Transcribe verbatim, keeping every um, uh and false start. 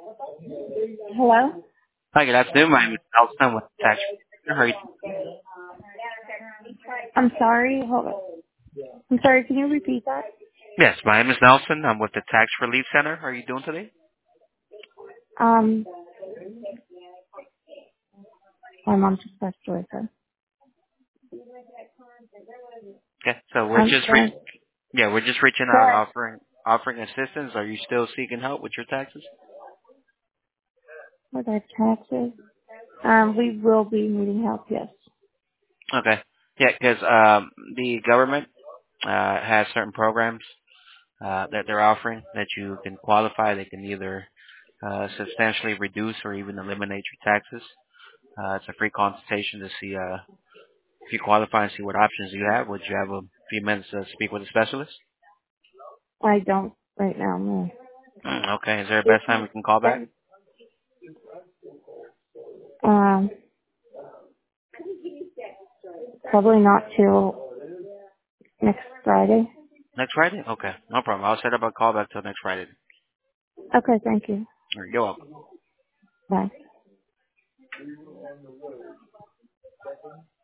Hello? Hi, good afternoon. My name is Nelson with Tax. How are you? I'm sorry. Hold on. I'm sorry. Can you repeat that? Yes, my name is Nelson. I'm with the Tax Relief Center. How are you doing today? Um, my mom's just passed away, so. Okay, so we're I'm just re- sorry. yeah, we're just reaching out, Sorry. offering offering assistance. Are you still seeking help with your taxes? With our taxes. Um, we will be needing help, yes. Okay, yeah, because um, the government uh, has certain programs uh, that they're offering that you can qualify. They can either uh, substantially reduce or even eliminate your taxes. Uh, it's a free consultation to see uh, if you qualify and see what options you have. Would you have a few minutes to speak with a specialist? I don't right now, no. Mm, okay. Is there a If best time you we can call back? send, um, probably not till next Friday. Next Friday? Okay. No problem. I'll set up a call back till next Friday. Okay, thank you. All right, you're welcome. Bye.